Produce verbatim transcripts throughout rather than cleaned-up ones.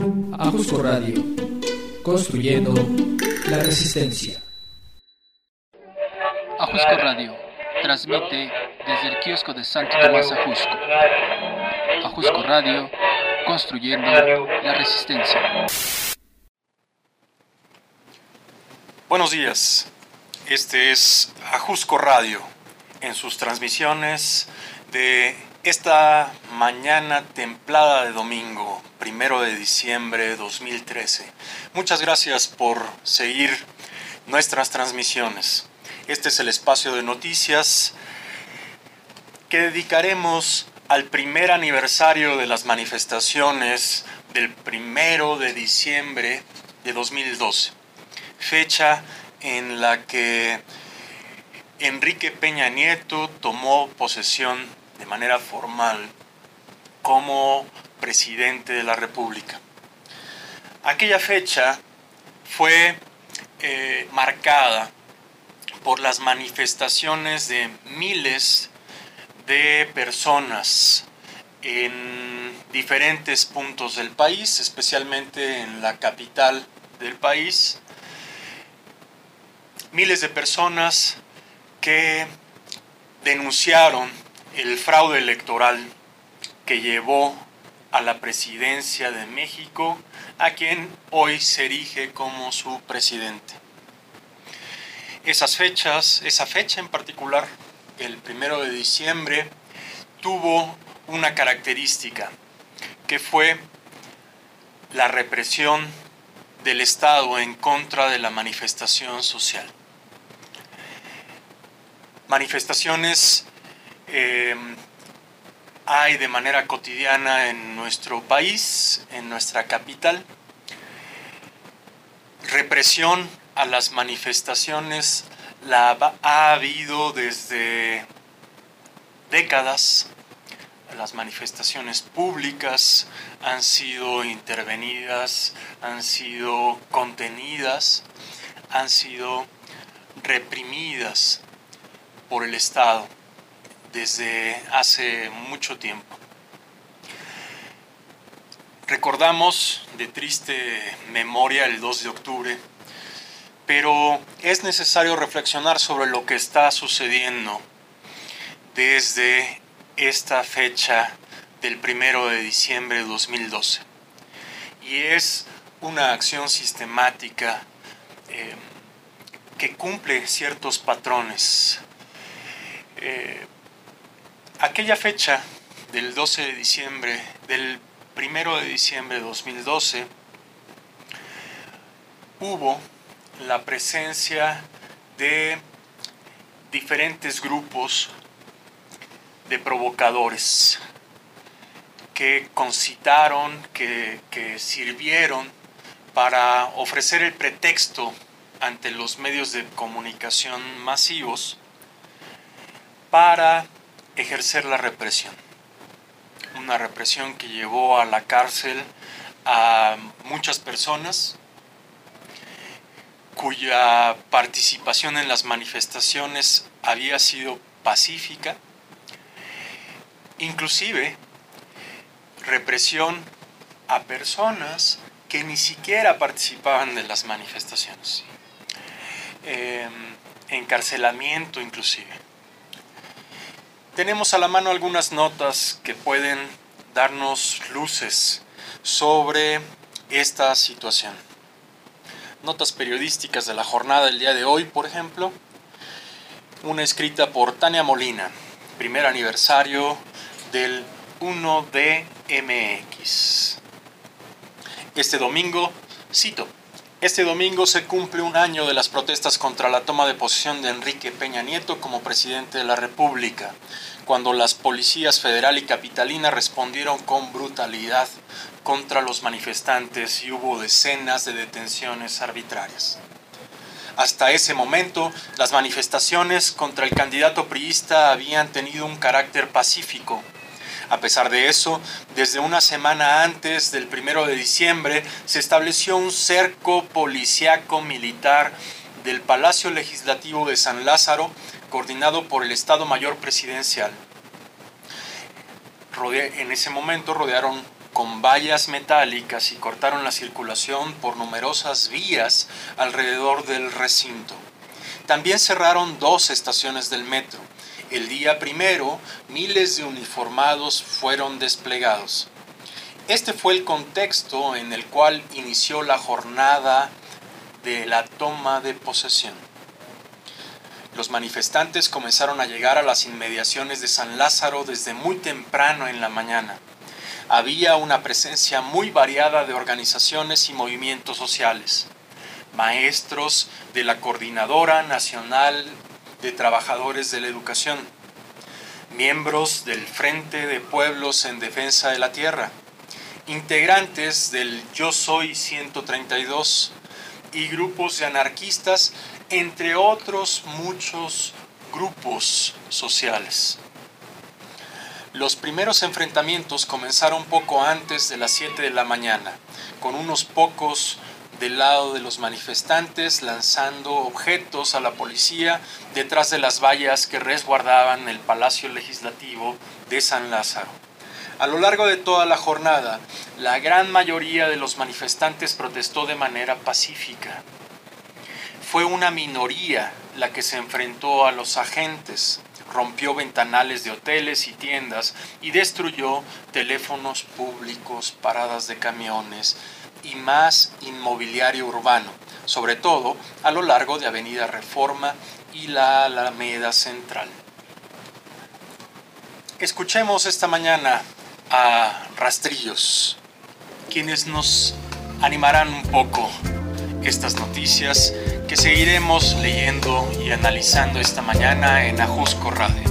Ajusco Radio, construyendo la resistencia. Ajusco Radio transmite desde el kiosco de Santo Tomás Ajusco. Ajusco Radio, construyendo la resistencia. Buenos días, este es Ajusco Radio en sus transmisiones de esta mañana templada de domingo, primero de diciembre de dos mil trece. Muchas gracias por seguir nuestras transmisiones. Este es el espacio de noticias que dedicaremos al primer aniversario de las manifestaciones del primero de diciembre de dos mil doce, fecha en la que Enrique Peña Nieto tomó posesión de manera formal como presidente de la República. Aquella fecha fue eh, marcada por las manifestaciones de miles de personas en diferentes puntos del país, especialmente en la capital del país. Miles de personas que denunciaron el fraude electoral que llevó a la presidencia de México, a quien hoy se erige como su presidente. Esas fechas, esa fecha en particular, el primero de diciembre, tuvo una característica, que fue la represión del Estado en contra de la manifestación social. Manifestaciones eh, hay de manera cotidiana en nuestro país, en nuestra capital. Represión a las manifestaciones la ha habido desde décadas. Las manifestaciones públicas han sido intervenidas, han sido contenidas, han sido reprimidas por el Estado desde hace mucho tiempo. Recordamos de triste memoria el dos de octubre, pero es necesario reflexionar sobre lo que está sucediendo desde esta fecha del primero de diciembre de dos mil doce. Y es una acción sistemática eh, que cumple ciertos patrones. Eh, aquella fecha del doce de diciembre, del primero de diciembre de dos mil doce, hubo la presencia de diferentes grupos de provocadores que concitaron, que, que sirvieron para ofrecer el pretexto ante los medios de comunicación masivos para ejercer la represión. Una represión que llevó a la cárcel a muchas personas cuya participación en las manifestaciones había sido pacífica, inclusive represión a personas que ni siquiera participaban de las manifestaciones, eh, encarcelamiento inclusive. Tenemos a la mano algunas notas que pueden darnos luces sobre esta situación. Notas periodísticas de la jornada del día de hoy, por ejemplo, una escrita por Tania Molina, primer aniversario del uno de M X. Este domingo, cito, este domingo se cumple un año de las protestas contra la toma de posesión de Enrique Peña Nieto como presidente de la República, cuando las policías federal y capitalina respondieron con brutalidad contra los manifestantes y hubo decenas de detenciones arbitrarias. Hasta ese momento, las manifestaciones contra el candidato priista habían tenido un carácter pacífico. A pesar de eso, desde una semana antes del primero de diciembre se estableció un cerco policíaco militar del Palacio Legislativo de San Lázaro, coordinado por el Estado Mayor Presidencial. En ese momento rodearon con vallas metálicas y cortaron la circulación por numerosas vías alrededor del recinto. También cerraron dos estaciones del metro. El día primero, miles de uniformados fueron desplegados. Este fue el contexto en el cual inició la jornada de la toma de posesión. Los manifestantes comenzaron a llegar a las inmediaciones de San Lázaro desde muy temprano en la mañana. Había una presencia muy variada de organizaciones y movimientos sociales. Maestros de la Coordinadora Nacional de Trabajadores de la Educación, miembros del Frente de Pueblos en Defensa de la Tierra, integrantes del Yo Soy ciento treinta y dos y grupos de anarquistas, entre otros muchos grupos sociales. Los primeros enfrentamientos comenzaron poco antes de las siete de la mañana, con unos pocos del lado de los manifestantes lanzando objetos a la policía detrás de las vallas que resguardaban el Palacio Legislativo de San Lázaro. A lo largo de toda la jornada, la gran mayoría de los manifestantes protestó de manera pacífica. Fue una minoría la que se enfrentó a los agentes, rompió ventanales de hoteles y tiendas y destruyó teléfonos públicos, paradas de camiones y más inmobiliario urbano, sobre todo a lo largo de Avenida Reforma y la Alameda Central. Escuchemos esta mañana a Rastrillos, quienes nos animarán un poco estas noticias que seguiremos leyendo y analizando esta mañana en Ajusco Radio.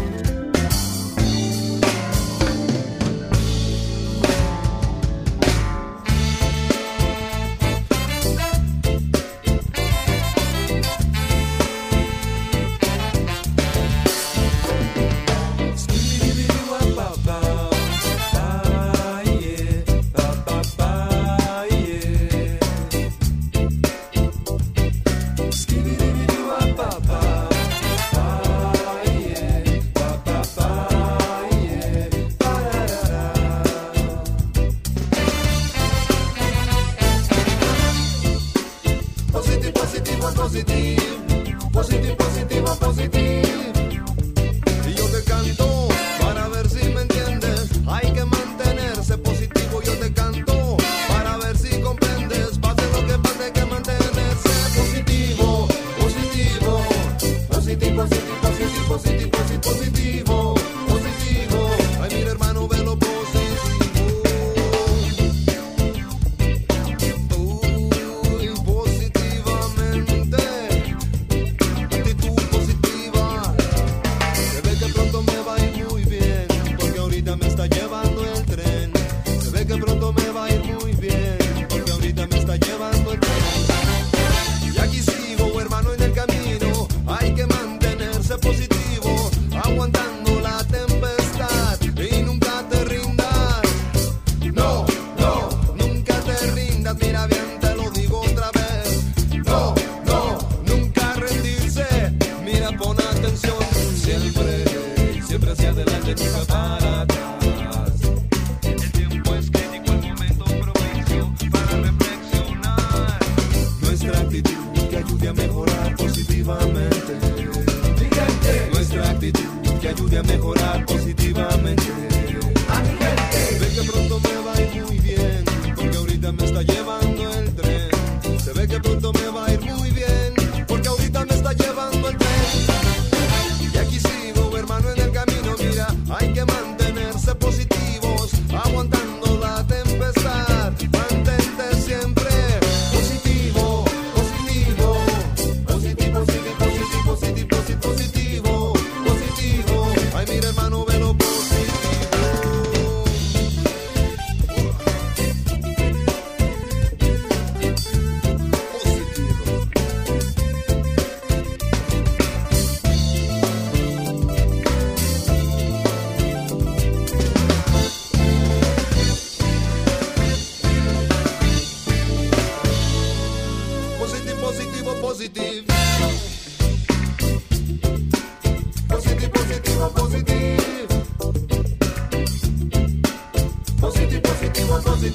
Positivo, positivo,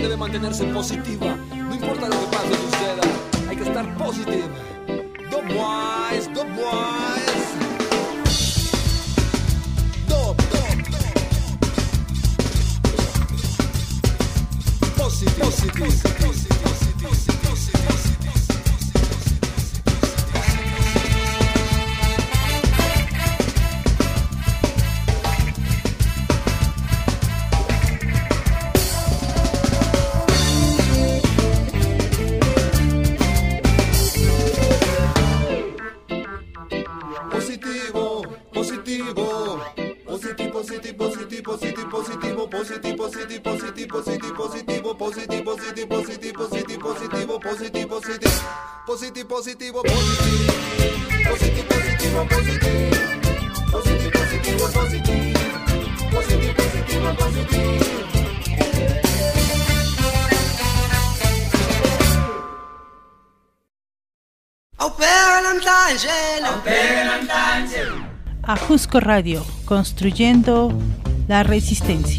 debe mantenerse positiva. No importa lo que pase o suceda, hay que estar positive. Dub wise, dub wise. Dub, dub, dub. Positive, positive, positive, positive, positive. Positivo, positivo, positivo, positivo, positivo, positivo, positivo, positivo, positivo, positivo, positivo. Ajusco Radio, construyendo la resistencia.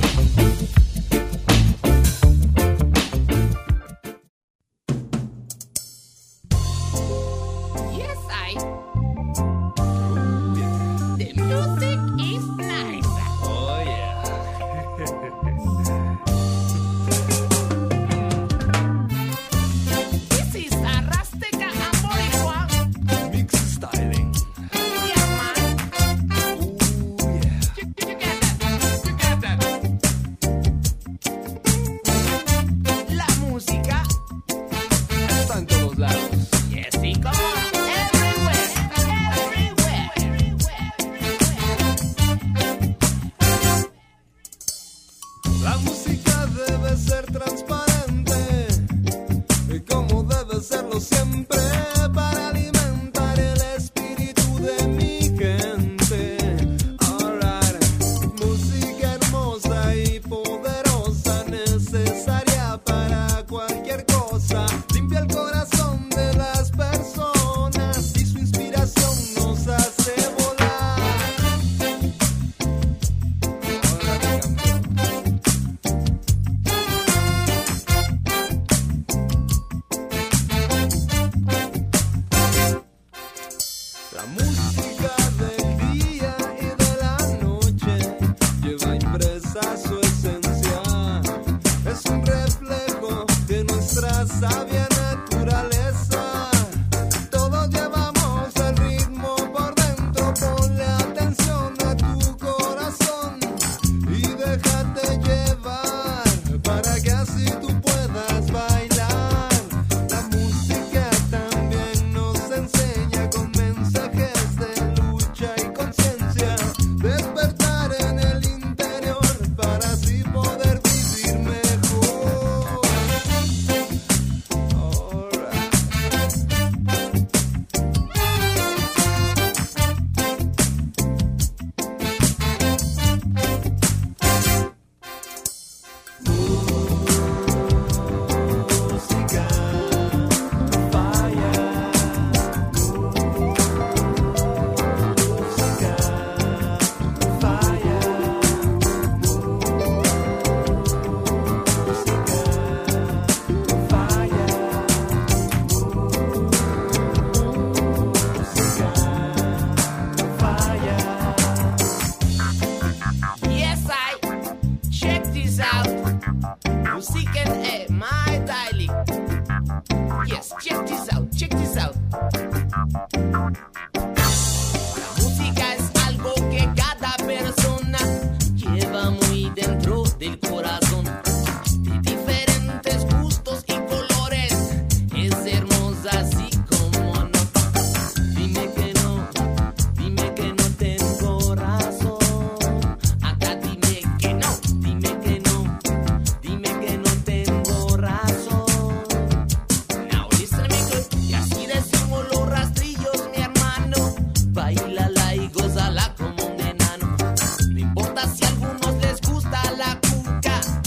Si a algunos les gusta la cuca,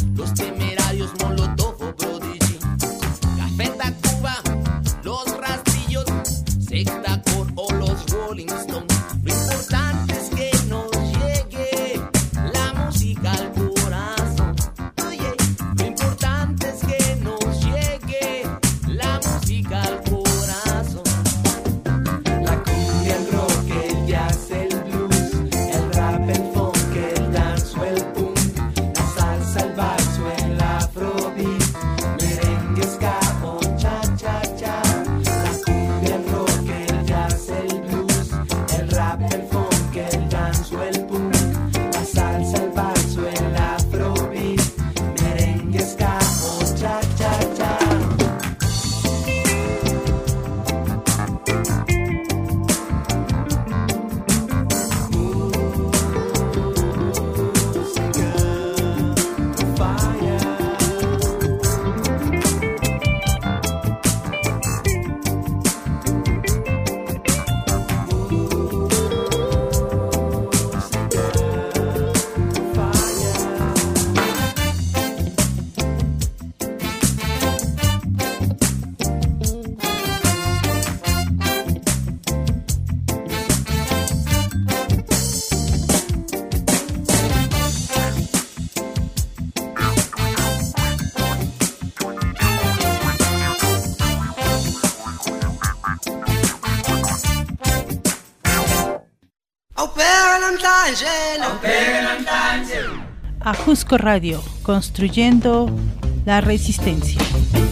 Ajusco Radio, construyendo la resistencia.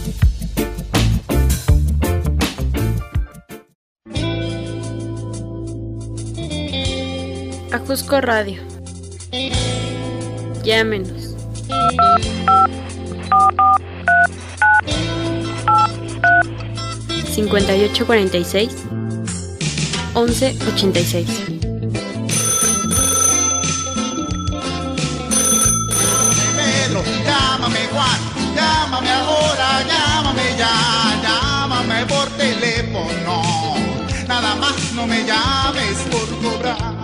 Ajusco Radio. Llámenos. cincuenta y ocho cuarenta y seis, once ochenta y seis. Pedro, llámame Juan, llámame ahora, llámame ya, llámame por teléfono. Nada más no me llames por cobrar.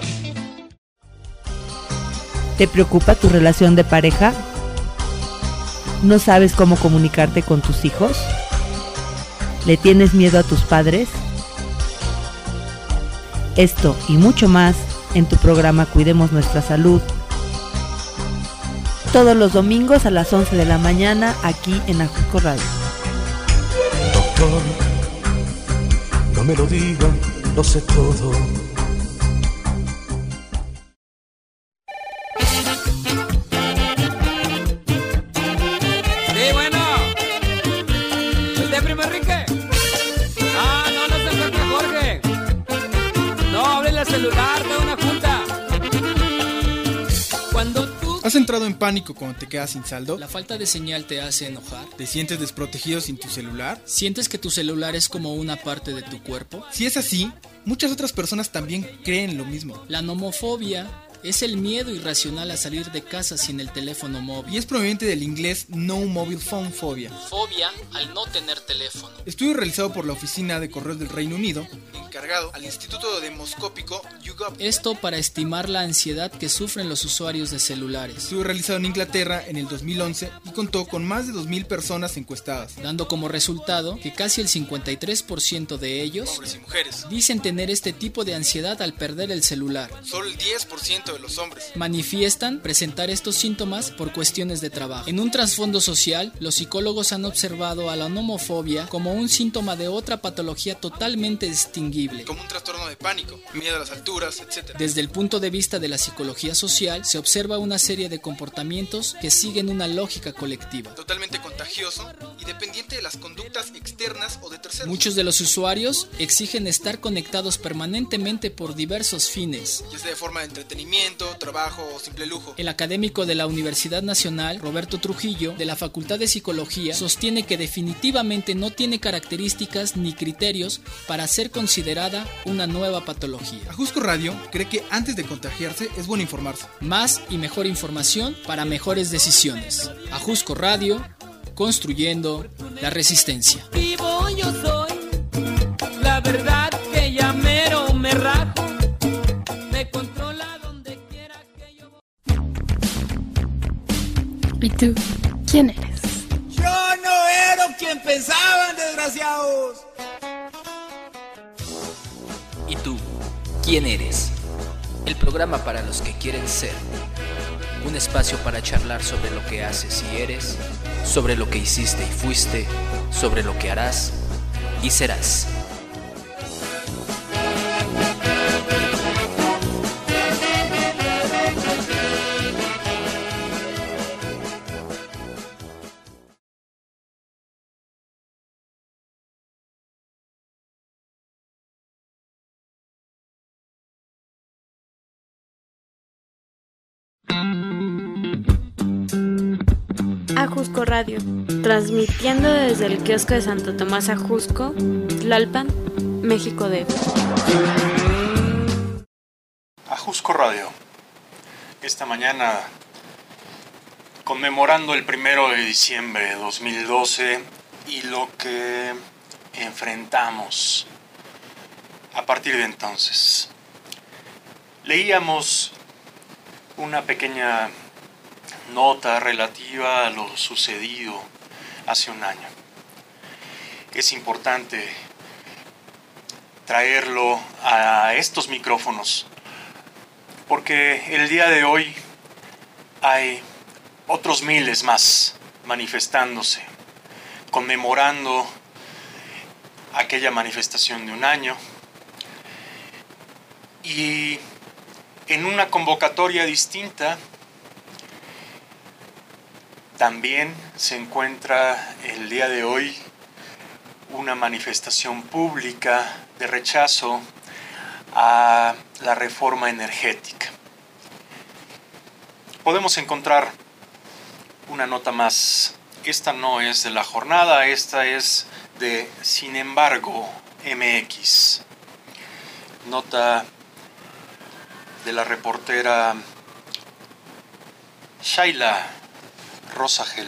¿Te preocupa tu relación de pareja? ¿No sabes cómo comunicarte con tus hijos? ¿Le tienes miedo a tus padres? Esto y mucho más en tu programa Cuidemos Nuestra Salud. Todos los domingos a las once de la mañana aquí en Ajusco Radio. Doctor, no me lo diga, lo sé todo. Sí, bueno. ¿Usted, primo Enrique? Ah, no, no se encuentra Jorge. No, háblele al celular, tengo una junta. Cuando tú... ¿Has entrado en pánico cuando te quedas sin saldo? ¿La falta de señal te hace enojar? ¿Te sientes desprotegido sin tu celular? ¿Sientes que tu celular es como una parte de tu cuerpo? Si es así, muchas otras personas también creen lo mismo. La nomofobia es el miedo irracional a salir de casa sin el teléfono móvil. Y es proveniente del inglés No Mobile Phone Phobia. Fobia al no tener teléfono. Estudio realizado por la Oficina de Correos del Reino Unido, encargado al Instituto Demoscópico YouGov. Esto para estimar la ansiedad que sufren los usuarios de celulares. Estudio realizado en Inglaterra en el dos mil once y contó con más de dos mil personas encuestadas, dando como resultado que casi el cincuenta y tres por ciento de ellos, hombres y mujeres, dicen tener este tipo de ansiedad al perder el celular. Solo el diez por ciento de los hombres manifiestan presentar estos síntomas por cuestiones de trabajo. En un trasfondo social, los psicólogos han observado a la nomofobia como un síntoma de otra patología totalmente distinguible, como un trastorno de pánico, miedo a las alturas, etcétera. Desde el punto de vista de la psicología social, se observa una serie de comportamientos que siguen una lógica colectiva, totalmente contagioso y dependiente de las conductas externas o de terceros. Muchos de los usuarios exigen estar conectados permanentemente por diversos fines, ya sea de forma de entretenimiento, trabajo o simple lujo. El académico de la Universidad Nacional, Roberto Trujillo, de la Facultad de Psicología, sostiene que definitivamente no tiene características ni criterios para ser considerada una nueva patología. Ajusco Radio cree que antes de contagiarse es bueno informarse. Más y mejor información para mejores decisiones. Ajusco Radio, construyendo la resistencia. Vivo yo soy, la verdad que ya mero me rajo, me controla. ¿Y tú? ¿Quién eres? Yo no era quien pensaban, desgraciados. ¿Y tú? ¿Quién eres? El programa para los que quieren ser. Un espacio para charlar sobre lo que haces y eres, sobre lo que hiciste y fuiste, sobre lo que harás y serás. Ajusco Radio, transmitiendo desde el kiosco de Santo Tomás Ajusco, Tlalpan, México D F. Ajusco Radio, esta mañana conmemorando el primero de diciembre de dos mil doce y lo que enfrentamos a partir de entonces. Leíamos una pequeña nota relativa a lo sucedido hace un año. Es importante traerlo a estos micrófonos porque el día de hoy hay otros miles más manifestándose, conmemorando aquella manifestación de un año, y En una convocatoria distinta, también se encuentra el día de hoy una manifestación pública de rechazo a la reforma energética. Podemos encontrar una nota más. Esta no es de la jornada, esta es de Sin embargo M X. Nota de la reportera Shaila Rosagel.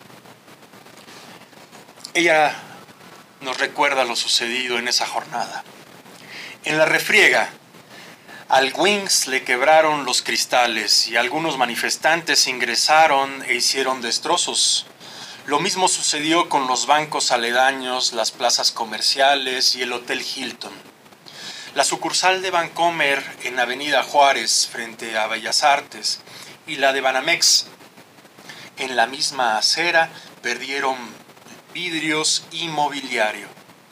Ella nos recuerda lo sucedido en esa jornada. En la refriega, al Wings le quebraron los cristales y algunos manifestantes ingresaron e hicieron destrozos. Lo mismo sucedió con los bancos aledaños, las plazas comerciales y el Hotel Hilton. La sucursal de Bancomer en Avenida Juárez, frente a Bellas Artes, y la de Banamex, en la misma acera, perdieron vidrios y mobiliario.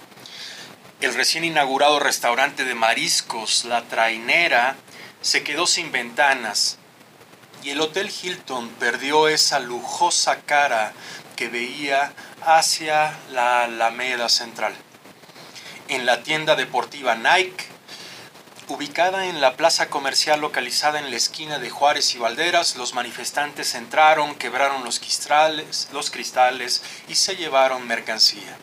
El recién inaugurado restaurante de mariscos, La Trainera, se quedó sin ventanas, y el Hotel Hilton perdió esa lujosa cara que veía hacia la Alameda Central. En la tienda deportiva Nike, ubicada en la plaza comercial localizada en la esquina de Juárez y Valderas, los manifestantes entraron, quebraron los cristales, los cristales y se llevaron mercancía.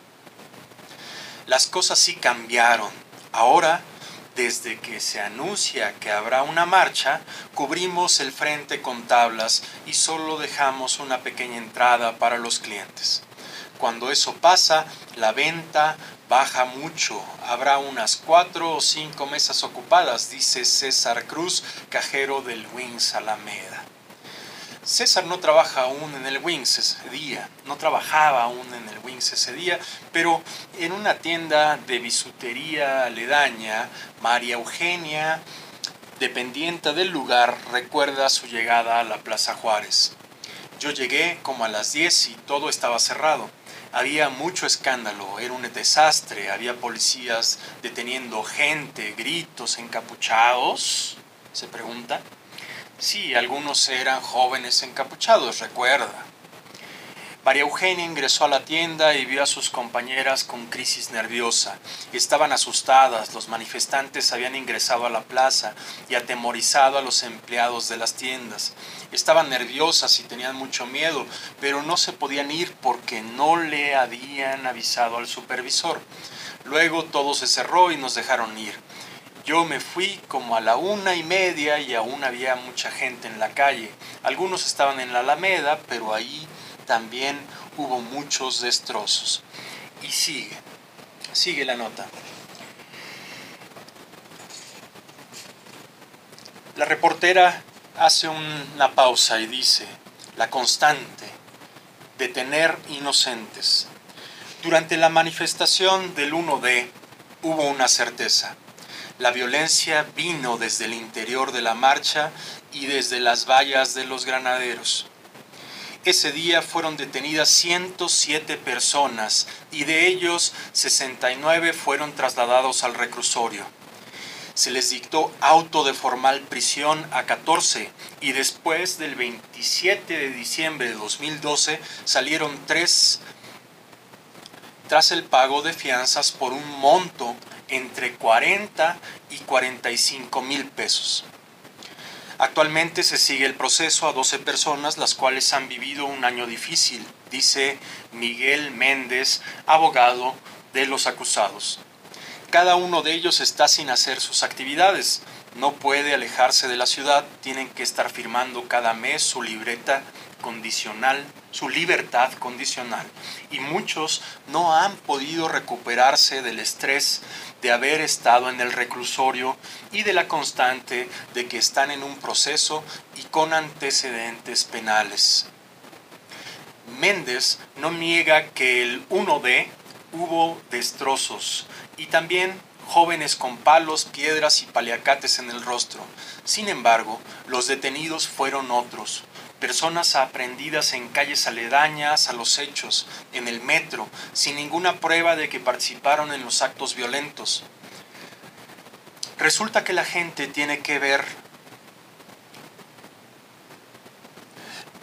Las cosas sí cambiaron. Ahora, desde que se anuncia que habrá una marcha, cubrimos el frente con tablas y solo dejamos una pequeña entrada para los clientes. Cuando eso pasa, la venta baja mucho. Habrá unas cuatro o cinco mesas ocupadas, dice César Cruz, cajero del Wings Alameda. César no trabaja aún en el Wings ese día, no trabajaba aún en el Wings ese día, pero en una tienda de bisutería aledaña, María Eugenia, dependiente del lugar, recuerda su llegada a la Plaza Juárez. Yo llegué como a las diez y todo estaba cerrado. Había mucho escándalo, era un desastre, había policías deteniendo gente, gritos, encapuchados, se pregunta. Sí, algunos eran jóvenes encapuchados, recuerda. María Eugenia ingresó a la tienda y vio a sus compañeras con crisis nerviosa. Estaban asustadas, los manifestantes habían ingresado a la plaza y atemorizado a los empleados de las tiendas. Estaban nerviosas y tenían mucho miedo, pero no se podían ir porque no le habían avisado al supervisor. Luego todo se cerró y nos dejaron ir. Yo me fui como a la una y media y aún había mucha gente en la calle. Algunos estaban en la Alameda, pero ahí también hubo muchos destrozos. Y sigue, sigue la nota. La reportera hace una pausa y dice, la constante, detener inocentes. Durante la manifestación del uno de hubo una certeza. La violencia vino desde el interior de la marcha y desde las vallas de los granaderos. Ese día fueron detenidas ciento siete personas y de ellos sesenta y nueve fueron trasladados al reclusorio. Se les dictó auto de formal prisión a catorce y después del veintisiete de diciembre de dos mil doce salieron tres tras el pago de fianzas por un monto entre cuarenta y cuarenta y cinco mil pesos. Actualmente se sigue el proceso a doce personas, las cuales han vivido un año difícil, dice Miguel Méndez, abogado de los acusados. Cada uno de ellos está sin hacer sus actividades, no puede alejarse de la ciudad, tienen que estar firmando cada mes su libreta condicional, su libertad condicional, y muchos no han podido recuperarse del estrés de haber estado en el reclusorio y de la constante de que están en un proceso y con antecedentes penales. Méndez no niega que el uno de hubo destrozos y también jóvenes con palos, piedras y paliacates en el rostro. Sin embargo, los detenidos fueron otros. Personas aprehendidas en calles aledañas a los hechos, en el metro, sin ninguna prueba de que participaron en los actos violentos. Resulta que la gente tiene que ver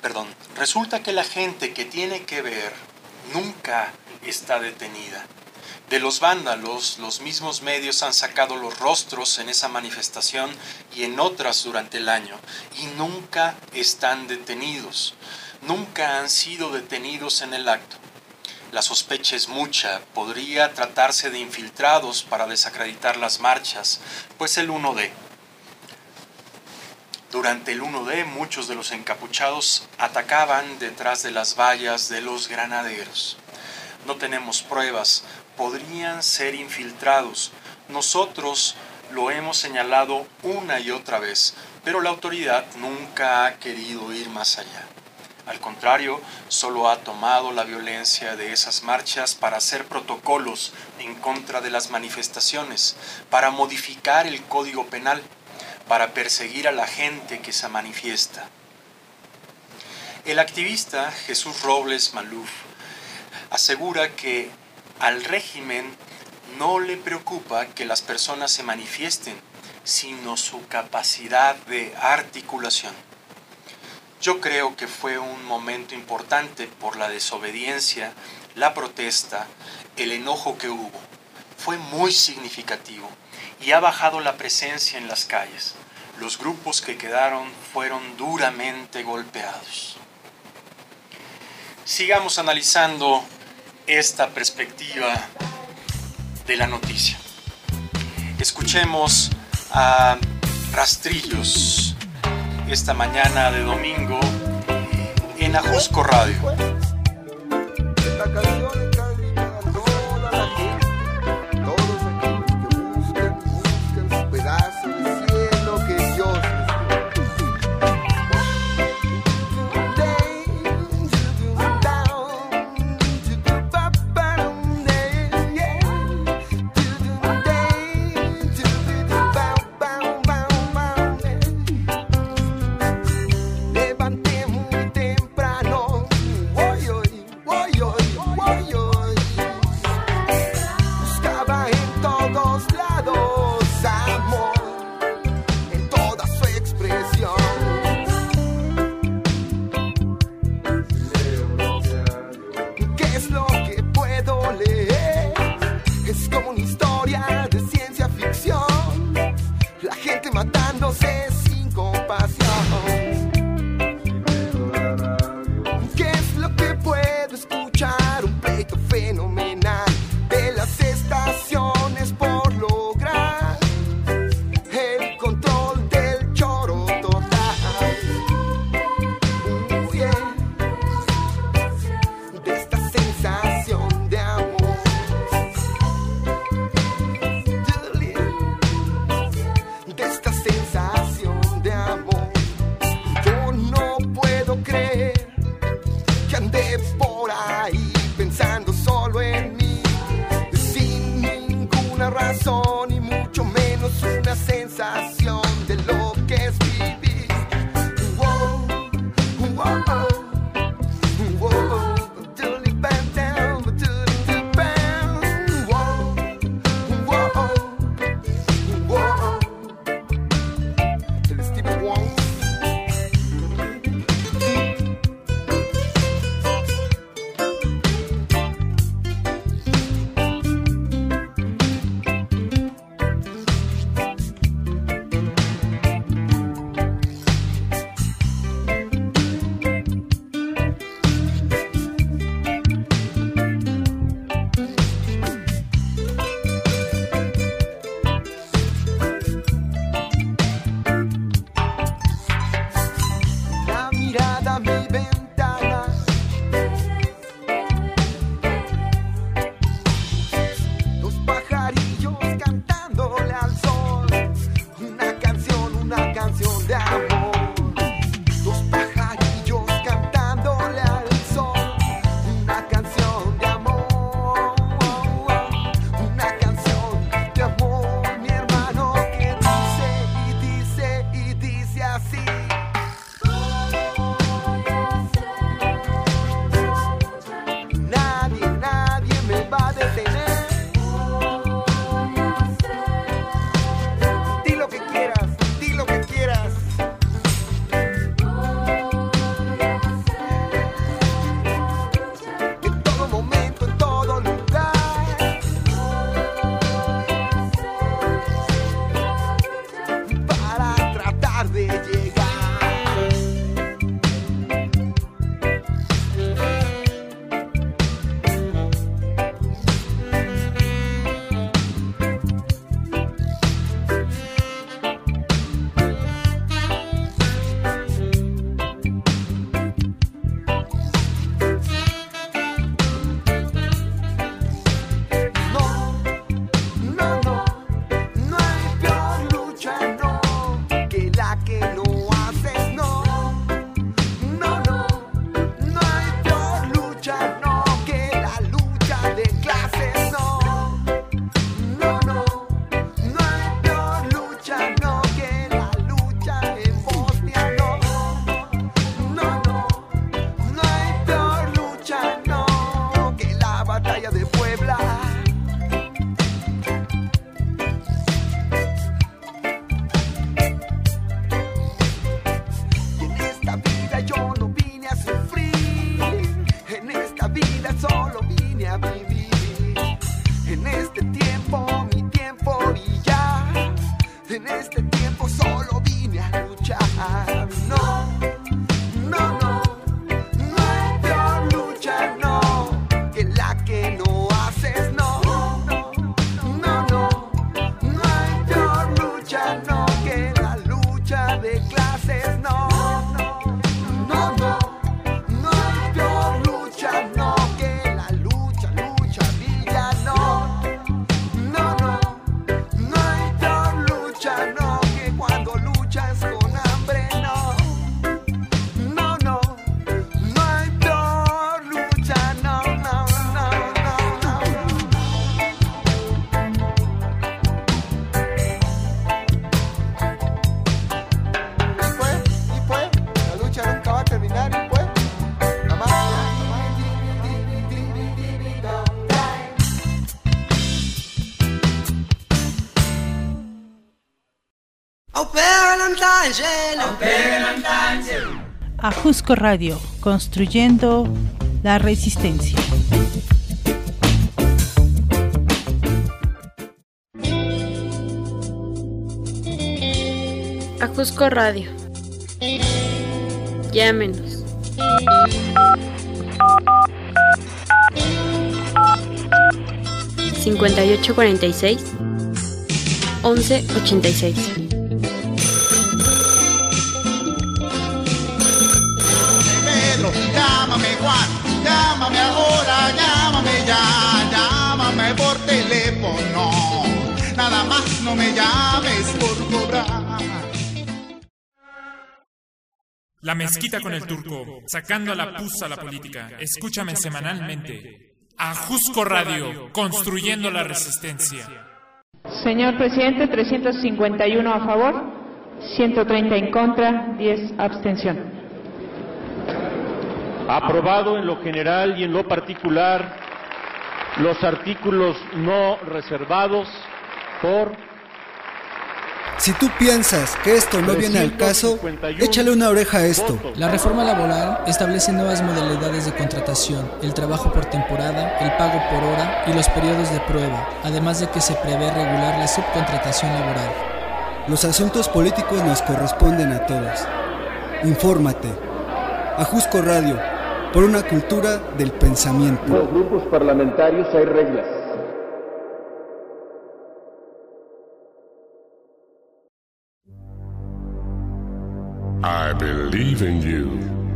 perdón, resulta que la gente que tiene que ver nunca está detenida. De los vándalos, los mismos medios han sacado los rostros en esa manifestación y en otras durante el año, y nunca están detenidos, nunca han sido detenidos en el acto. La sospecha es mucha, podría tratarse de infiltrados para desacreditar las marchas, pues el uno de. Durante el uno de, muchos de los encapuchados atacaban detrás de las vallas de los granaderos. No tenemos pruebas, podrían ser infiltrados. Nosotros lo hemos señalado una y otra vez, pero la autoridad nunca ha querido ir más allá. Al contrario, solo ha tomado la violencia de esas marchas para hacer protocolos en contra de las manifestaciones, para modificar el Código Penal, para perseguir a la gente que se manifiesta. El activista Jesús Robles Maluf asegura que al régimen no le preocupa que las personas se manifiesten, sino su capacidad de articulación. Yo creo que fue un momento importante por la desobediencia, la protesta, el enojo que hubo. Fue muy significativo y ha bajado la presencia en las calles. Los grupos que quedaron fueron duramente golpeados. Sigamos analizando esta perspectiva de la noticia. Escuchemos a Rastrillos esta mañana de domingo en Ajusco Radio. Esta canción está dedicada a toda la gente, todos aquellos que buscan, buscan su pedazo de cielo que Dios vida solo vine a vivir. En este tiempo, mi tiempo y ya. En este tiempo solo vine a luchar. No, no, no, no hay peor lucha, no, que la que no haces, no. No, no, no hay peor lucha, no, que la lucha de clases, no. No, no, no hay peor lucha, no, que la lucha, lucha, villa, no. No, no, no hay peor lucha, no, que cuando luchas con hambre, no. No, no, no hay peor lucha, no, no, no, no, no. Y pues, y pues, la lucha nunca va a terminar, y pues, jamás. Ajusco Radio, construyendo la resistencia. Ajusco Radio. Llámenos. cincuenta y ocho cuarenta y seis, once ochenta y seis. Pedro, llámame Juan, llámame ahora, llámame ya, llámame por teléfono, nada más no me llames por cobrar. La mezquita con el turco, sacando a la puza a la política. Escúchame semanalmente. Ajusco Radio, construyendo la resistencia. Señor presidente, trescientos cincuenta y uno a favor, ciento treinta en contra, diez abstención. Aprobado en lo general y en lo particular los artículos no reservados por... Si tú piensas que esto no viene al caso, échale una oreja a esto. La reforma laboral establece nuevas modalidades de contratación, el trabajo por temporada, el pago por hora y los periodos de prueba, además de que se prevé regular la subcontratación laboral. Los asuntos políticos nos corresponden a todos. Infórmate. Ajusco Radio, por una cultura del pensamiento. En los grupos parlamentarios hay reglas. I believe in you.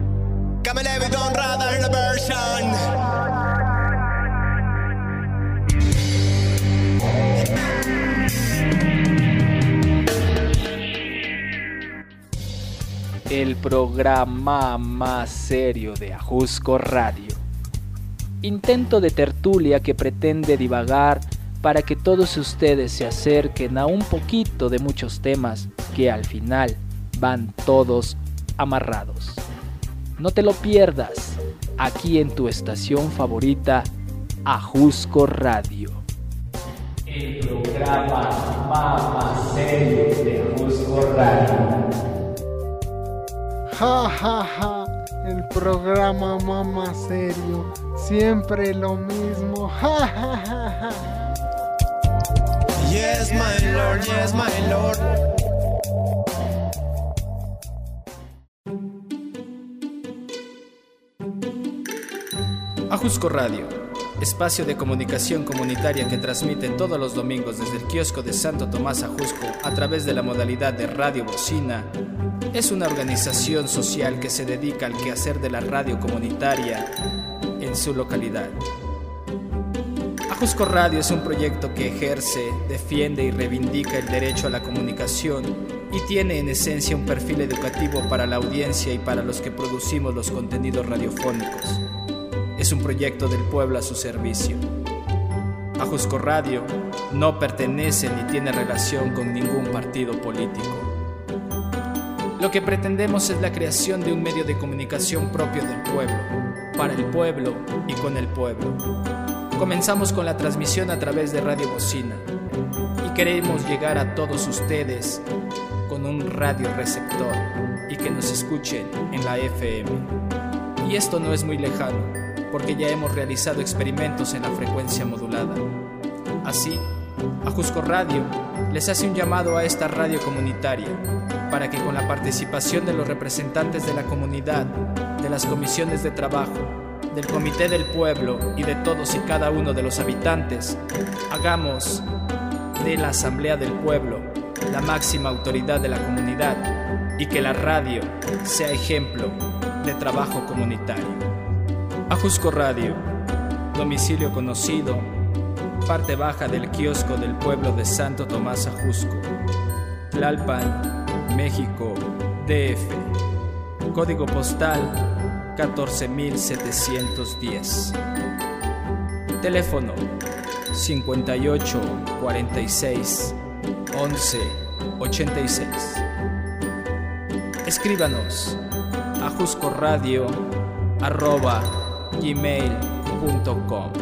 El programa más serio de Ajusco Radio. Intento de tertulia que pretende divagar para que todos ustedes se acerquen a un poquito de muchos temas que al final van todos amarrados. No te lo pierdas, aquí en tu estación favorita, Ajusco Radio. El programa más serio de Ajusco Radio. Ja, ja, ja, el programa más serio, siempre lo mismo, ja, ja, ja, ja. Yes, my lord, yes, my lord. Ajusco Radio, espacio de comunicación comunitaria que transmite todos los domingos desde el kiosco de Santo Tomás Ajusco a través de la modalidad de Radio Bocina, es una organización social que se dedica al quehacer de la radio comunitaria en su localidad. Ajusco Radio es un proyecto que ejerce, defiende y reivindica el derecho a la comunicación y tiene en esencia un perfil educativo para la audiencia y para los que producimos los contenidos radiofónicos. Es un proyecto del pueblo a su servicio. Ajusco Radio no pertenece ni tiene relación con ningún partido político. Lo que pretendemos es la creación de un medio de comunicación propio del pueblo, para el pueblo y con el pueblo. Comenzamos con la transmisión a través de Radio Bocina y queremos llegar a todos ustedes con un radioreceptor y que nos escuchen en la F M. Y esto no es muy lejano. porque ya hemos realizado experimentos en la frecuencia modulada. Así, Ajusco Radio les hace un llamado a esta radio comunitaria para que con la participación de los representantes de la comunidad, de las comisiones de trabajo, del Comité del Pueblo y de todos y cada uno de los habitantes, hagamos de la Asamblea del Pueblo la máxima autoridad de la comunidad y que la radio sea ejemplo de trabajo comunitario. Ajusco Radio, domicilio conocido, parte baja del kiosco del pueblo de Santo Tomás Ajusco, Tlalpan, México, D F. Código postal catorce mil setecientos diez. Teléfono cincuenta y ocho cuarenta y seis once ochenta y seis. Escríbanos a ajuscoradio arroba gmail punto com,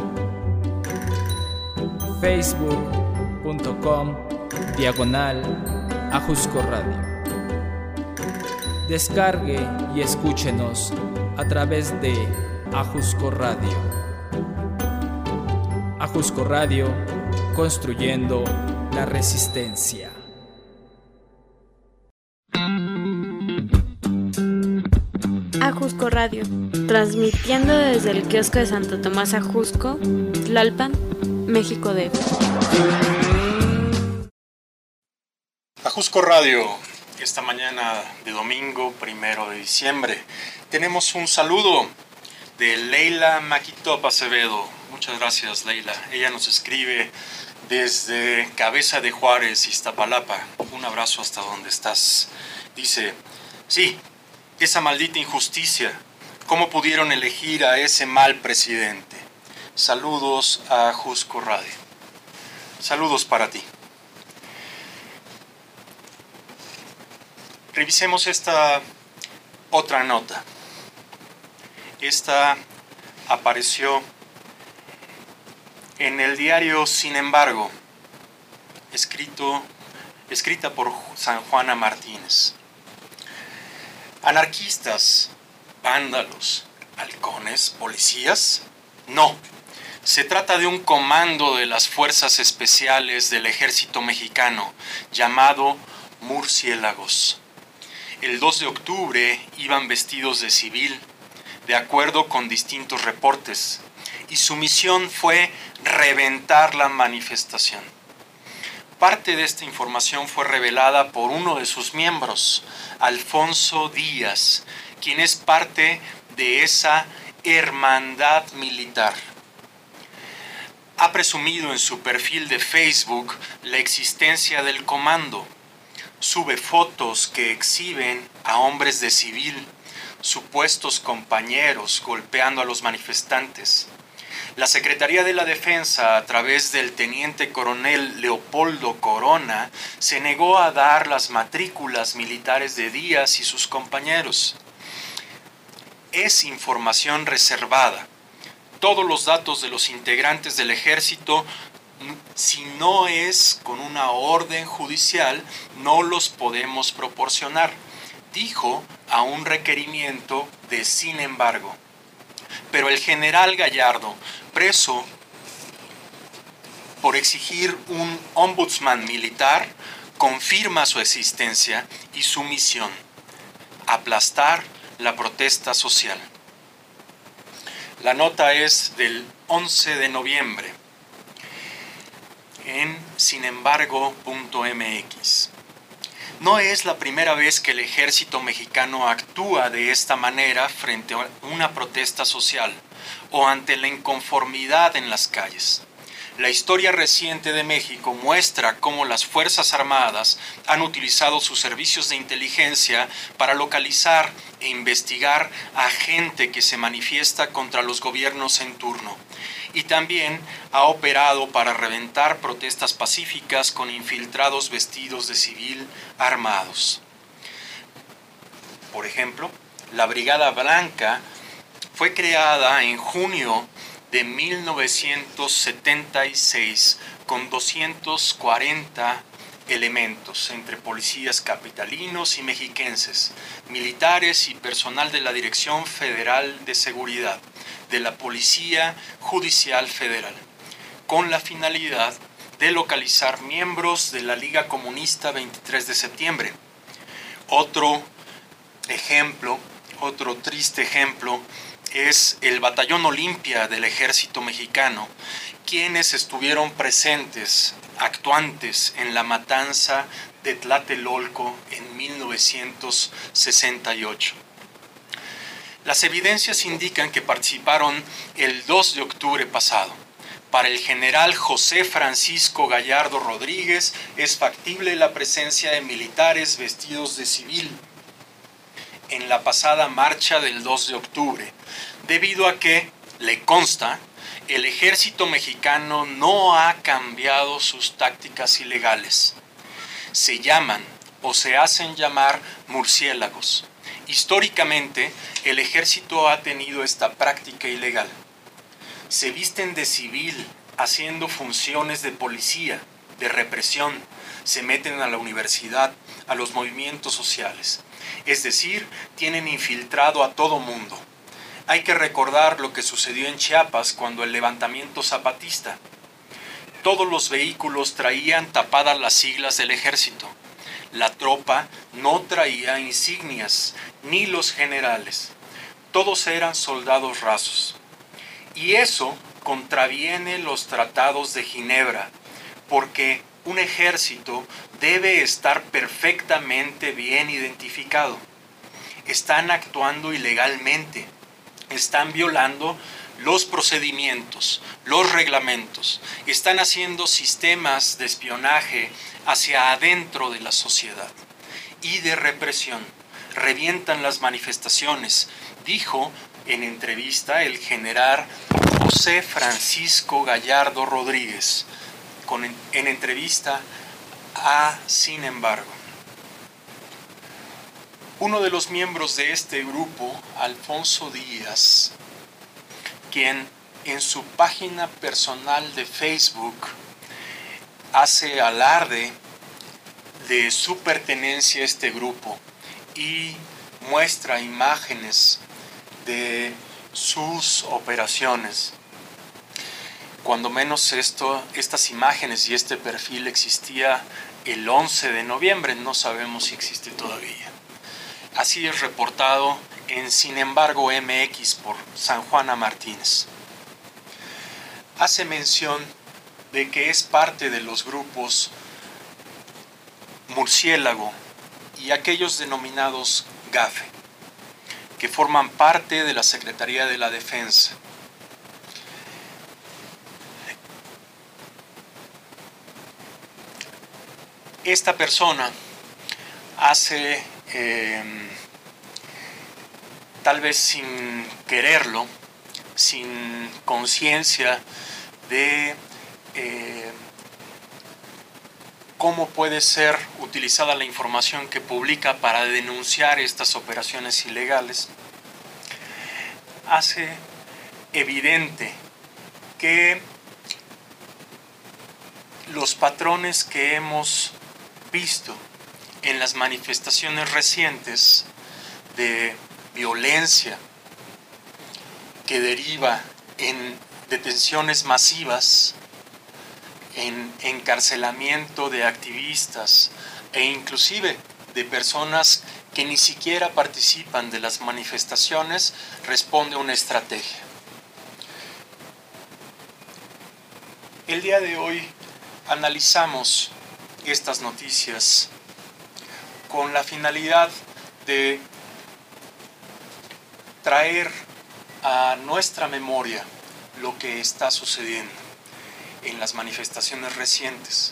facebook punto com diagonal Ajusco Radio. Descargue y escúchenos a través de Ajusco Radio. Ajusco Radio, construyendo la resistencia. Ajusco Radio, transmitiendo desde el kiosco de Santo Tomás Ajusco, Tlalpan, México D F. Ajusco Radio, esta mañana de domingo, primero de diciembre, tenemos un saludo de Leila Maquitop Acevedo. Muchas gracias, Leila. Ella nos escribe desde Cabeza de Juárez, Iztapalapa. Un abrazo hasta donde estás. Dice, sí, esa maldita injusticia. ¿Cómo pudieron elegir a ese mal presidente? Saludos a Ajusco Radio. Saludos para ti. Revisemos esta otra nota. Esta apareció en el diario Sin Embargo, escrito, escrita por San Juana Martínez. ¿Anarquistas, vándalos, halcones, policías? No, se trata de un comando de las Fuerzas Especiales del Ejército Mexicano llamado Murciélagos. El dos de octubre iban vestidos de civil, de acuerdo con distintos reportes, y su misión fue reventar la manifestación. Parte de esta información fue revelada por uno de sus miembros, Alfonso Díaz, quien es parte de esa hermandad militar. Ha presumido en su perfil de Facebook la existencia del comando. Sube fotos que exhiben a hombres de civil, supuestos compañeros, golpeando a los manifestantes. La Secretaría de la Defensa, a través del teniente coronel Leopoldo Corona, se negó a dar las matrículas militares de Díaz y sus compañeros. Es información reservada. Todos los datos de los integrantes del ejército, si no es con una orden judicial, no los podemos proporcionar, dijo a un requerimiento de Sin Embargo. Pero el general Gallardo, preso por exigir un ombudsman militar, confirma su existencia y su misión: aplastar la protesta social. La nota es del once de noviembre en sin embargo punto m x. No es la primera vez que el ejército mexicano actúa de esta manera frente a una protesta social o ante la inconformidad en las calles. La historia reciente de México muestra cómo las Fuerzas Armadas han utilizado sus servicios de inteligencia para localizar e investigar a gente que se manifiesta contra los gobiernos en turno. Y también ha operado para reventar protestas pacíficas con infiltrados vestidos de civil armados. Por ejemplo, la Brigada Blanca fue creada en junio de mil novecientos setenta y seis con doscientos cuarenta elementos entre policías capitalinos y mexiquenses, militares y personal de la Dirección Federal de Seguridad, de la Policía Judicial Federal, con la finalidad de localizar miembros de la Liga Comunista veintitrés de septiembre. Otro ejemplo, otro triste ejemplo, es el Batallón Olimpia del Ejército Mexicano, quienes estuvieron presentes, actuantes en la matanza de Tlatelolco en mil novecientos sesenta y ocho. Las evidencias indican que participaron el dos de octubre pasado. Para el general José Francisco Gallardo Rodríguez es factible la presencia de militares vestidos de civil en la pasada marcha del dos de octubre, debido a que, le consta, el ejército mexicano no ha cambiado sus tácticas ilegales. Se llaman o se hacen llamar murciélagos. Históricamente, el ejército ha tenido esta práctica ilegal. Se visten de civil, haciendo funciones de policía, de represión, se meten a la universidad, a los movimientos sociales. Es decir, tienen infiltrado a todo mundo. Hay que recordar lo que sucedió en Chiapas cuando el levantamiento zapatista. Todos los vehículos traían tapadas las siglas del ejército. La tropa no traía insignias, ni los generales. Todos eran soldados rasos. Y eso contraviene los tratados de Ginebra, porque un ejército debe estar perfectamente bien identificado. Están actuando ilegalmente, están violando los procedimientos, los reglamentos, están haciendo sistemas de espionaje hacia adentro de la sociedad y de represión. Revientan las manifestaciones, dijo en entrevista el general José Francisco Gallardo Rodríguez, con, en, en entrevista a Sin embargo. Uno de los miembros de este grupo, Alfonso Díaz, quien en su página personal de Facebook hace alarde de su pertenencia a este grupo y muestra imágenes de sus operaciones. Cuando menos esto, estas imágenes y este perfil existía el once de noviembre, no sabemos si existe todavía. Así es reportado en Sin embargo M X por San Juana Martínez. Hace mención de que es parte de los grupos Murciélago y aquellos denominados GAFE, que forman parte de la Secretaría de la Defensa. Esta persona hace, eh, tal vez sin quererlo, sin conciencia de eh, cómo puede ser utilizada la información que publica para denunciar estas operaciones ilegales, hace evidente que los patrones que hemos visto en las manifestaciones recientes de violencia que deriva en detenciones masivas, en encarcelamiento de activistas e inclusive de personas que ni siquiera participan de las manifestaciones, responde a una estrategia. El día de hoy analizamos estas noticias con la finalidad de traer a nuestra memoria lo que está sucediendo en las manifestaciones recientes.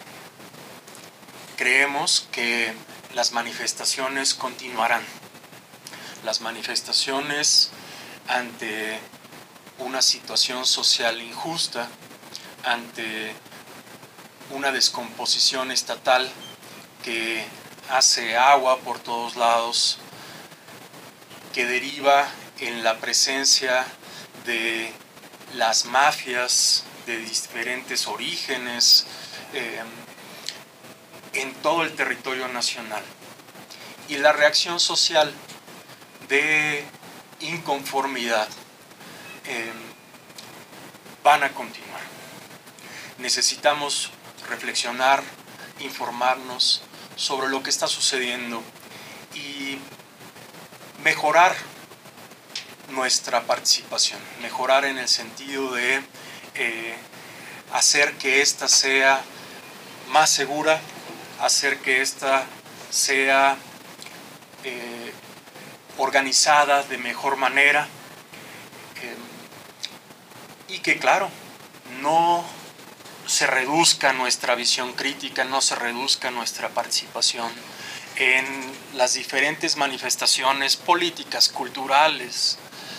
Creemos que las manifestaciones continuarán. Las manifestaciones ante una situación social injusta, ante una descomposición estatal que hace agua por todos lados, que deriva en la presencia de las mafias de diferentes orígenes eh, en todo el territorio nacional. Y la reacción social de inconformidad eh, van a continuar. Necesitamos reflexionar, informarnos sobre lo que está sucediendo y mejorar nuestra participación, mejorar en el sentido de eh, hacer que ésta sea más segura, hacer que ésta sea eh, organizada de mejor manera eh, y que, claro, no se reduzca nuestra visión crítica, no se reduzca nuestra participación en las diferentes manifestaciones políticas, culturales,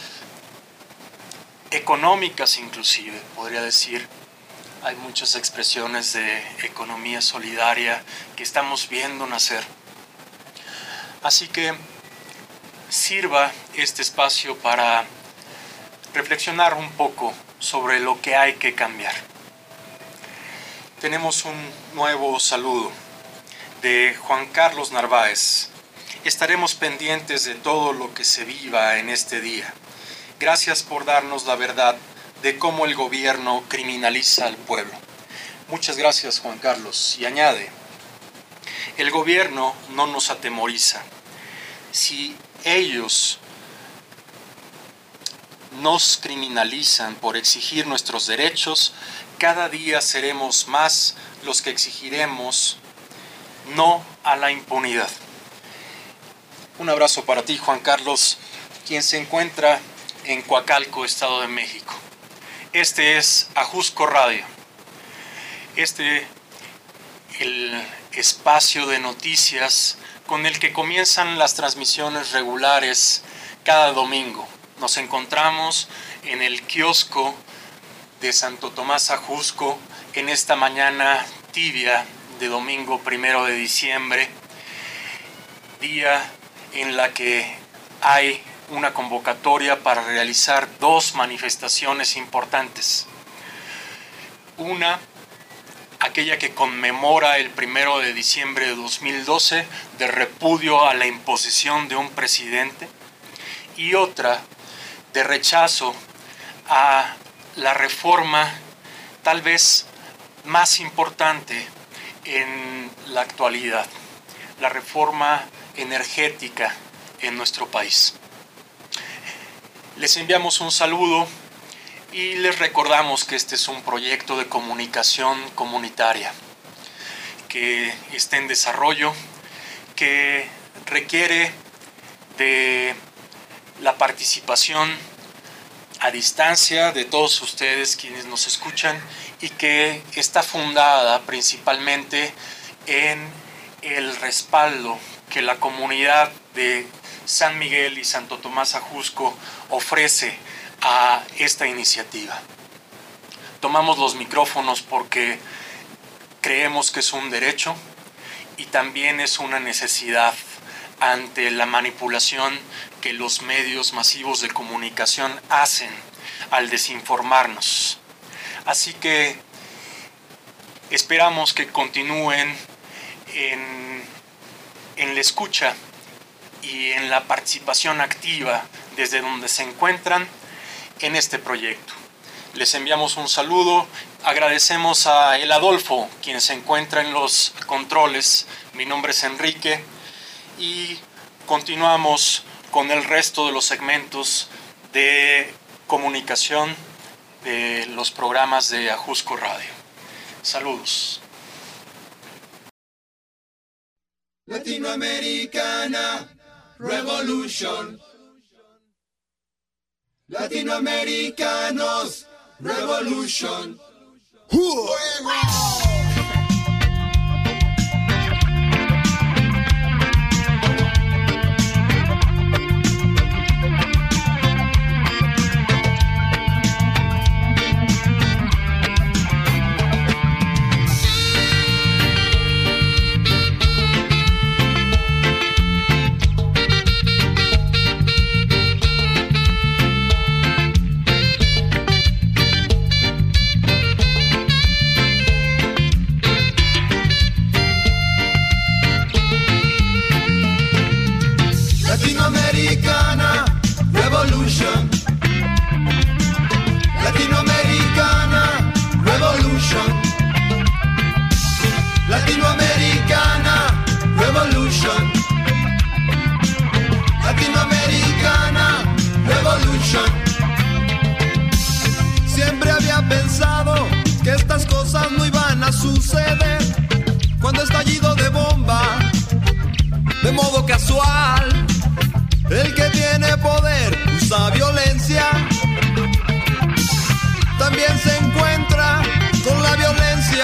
económicas inclusive, podría decir. Hay muchas expresiones de economía solidaria que estamos viendo nacer. Así que sirva este espacio para reflexionar un poco sobre lo que hay que cambiar. Tenemos un nuevo saludo de Juan Carlos Narváez. Estaremos pendientes de todo lo que se viva en este día. Gracias por darnos la verdad de cómo el gobierno criminaliza al pueblo. Muchas gracias, Juan Carlos. Y añade, el gobierno no nos atemoriza. Si ellos nos criminalizan por exigir nuestros derechos, cada día seremos más los que exigiremos no a la impunidad. Un abrazo para ti, Juan Carlos, quien se encuentra en Coacalco, Estado de México. Este es Ajusco Radio. Este el espacio de noticias con el que comienzan las transmisiones regulares cada domingo. Nos encontramos en el kiosco de Santo Tomás Ajusco en esta mañana tibia de domingo primero de diciembre, día en la que hay una convocatoria para realizar dos manifestaciones importantes. Una, aquella que conmemora el primero de diciembre de dos mil doce de repudio a la imposición de un presidente, y otra de rechazo a la reforma tal vez más importante en la actualidad, la reforma energética en nuestro país. Les enviamos un saludo y les recordamos que este es un proyecto de comunicación comunitaria que está en desarrollo, que requiere de la participación a distancia de todos ustedes quienes nos escuchan y que está fundada principalmente en el respaldo que la comunidad de San Miguel y Santo Tomás Ajusco ofrece a esta iniciativa. Tomamos los micrófonos porque creemos que es un derecho y también es una necesidad ante la manipulación que los medios masivos de comunicación hacen al desinformarnos. Así que esperamos que continúen en, en la escucha y en la participación activa desde donde se encuentran en este proyecto. Les enviamos un saludo, agradecemos a El Adolfo, quien se encuentra en los controles. Mi nombre es Enrique y continuamos con el resto de los segmentos de comunicación de los programas de Ajusco Radio. Saludos. Latinoamericana Revolution. Latinoamericanos Revolution. pensado que estas cosas no iban a suceder. Cuando estallido de bomba, de modo casual, el que tiene poder usa violencia. También se encuentra con la violencia.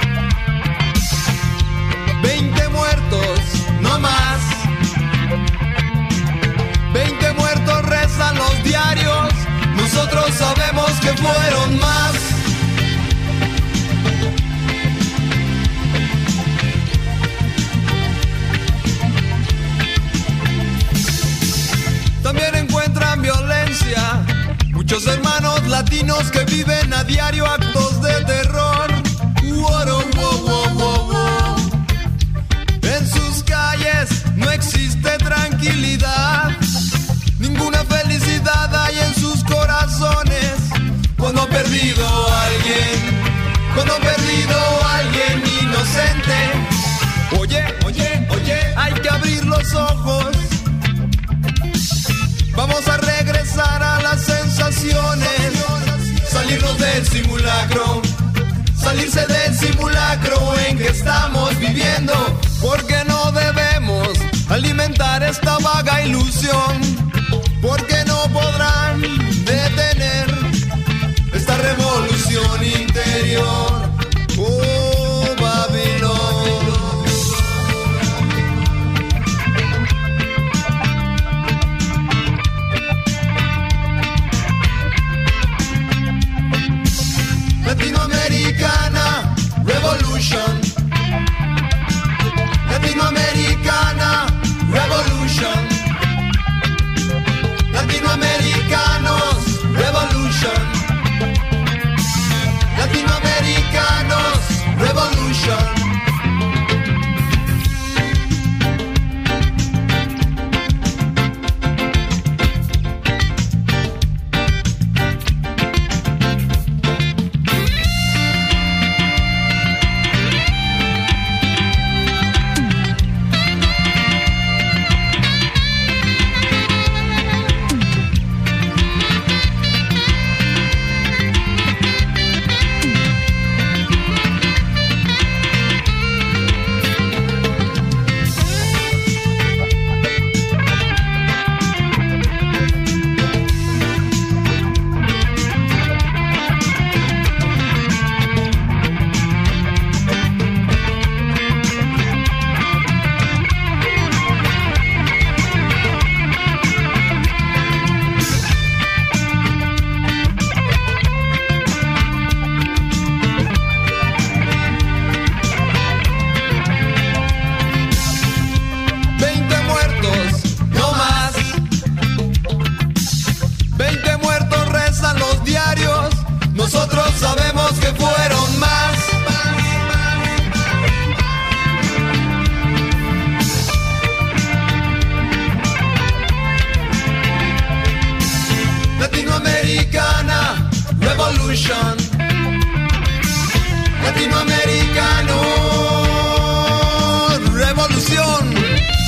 Veinte muertos, no más. Veinte muertos rezan los diarios. Nosotros sabemos que fueron más. También encuentran violencia muchos hermanos latinos que viven a diario actos de terror. Wow, wow, wow, wow, wow. En sus calles no existe tranquilidad, ninguna felicidad hay en sus corazones. Cuando ha perdido a alguien, cuando ha perdido a alguien inocente. Oye, oye, oye, hay que abrir los ojos. Vamos a regresar a las sensaciones, salirnos del simulacro, salirse del simulacro en que estamos viviendo, porque no debemos alimentar esta vaga ilusión, porque no podrán detener esta revolución interior. Oh, Babilón. Latinoamericana Revolution. Latinoamericana Revolution. Latinoamericanos Revolution. Latinoamericanos Revolution. Nosotros sabemos que fueron más. Latinoamericana Revolution. Latinoamericano Revolución.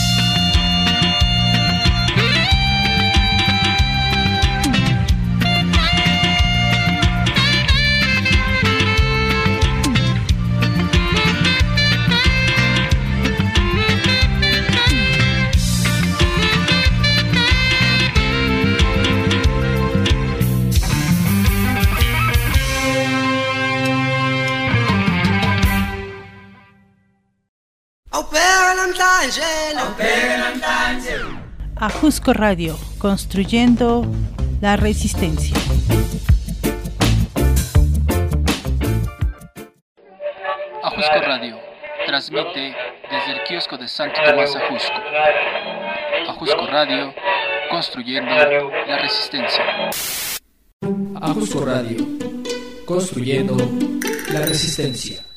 Ajusco Radio, construyendo la resistencia. Ajusco Radio transmite desde el kiosco de Santo Tomás Ajusco. Ajusco Radio, construyendo la resistencia. Ajusco Radio, construyendo la resistencia.